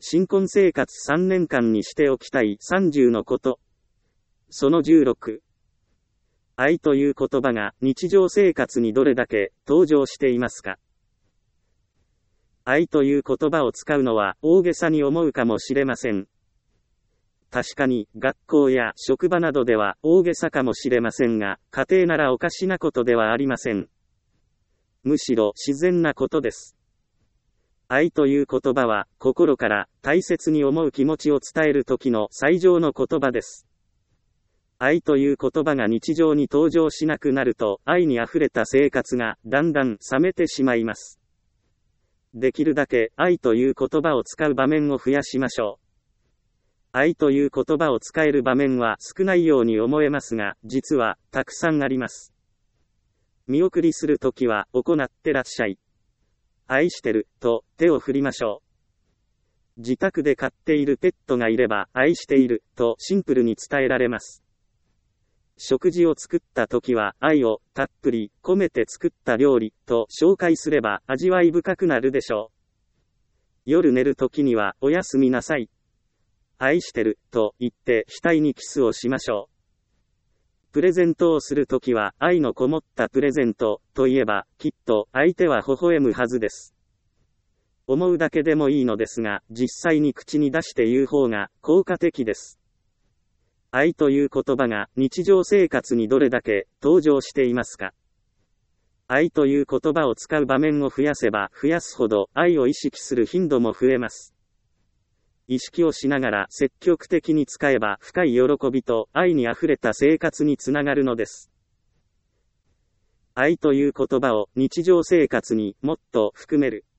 新婚生活3年間にしておきたい30のこと。その16。愛という言葉が日常生活にどれだけ登場していますか。愛という言葉を使うのは大げさに思うかもしれません。確かに学校や職場などでは大げさかもしれませんが、家庭ならおかしなことではありません。むしろ自然なことです。愛という言葉は心から大切に思う気持ちを伝える時の最上の言葉です。愛という言葉が日常に登場しなくなると、愛にあふれた生活がだんだん冷めてしまいます。できるだけ愛という言葉を使う場面を増やしましょう。愛という言葉を使える場面は少ないように思えますが、実はたくさんあります。見送りするときは、行ってらっしゃい。愛してる、と手を振りましょう。自宅で飼っているペットがいれば、愛している、とシンプルに伝えられます。食事を作ったときは、愛をたっぷり込めて作った料理、と紹介すれば味わい深くなるでしょう。夜寝るときには、おやすみなさい。愛してる、と言って額にキスをしましょう。プレゼントをするときは、愛のこもったプレゼント、と言えば、きっと相手は微笑むはずです。思うだけでもいいのですが、実際に口に出して言う方が効果的です。愛という言葉が日常生活にどれだけ登場していますか。愛という言葉を使う場面を増やせば増やすほど愛を意識する頻度も増えます。意識をしながら積極的に使えば深い喜びと愛にあふれた生活につながるのです。愛という言葉を日常生活にもっと含める。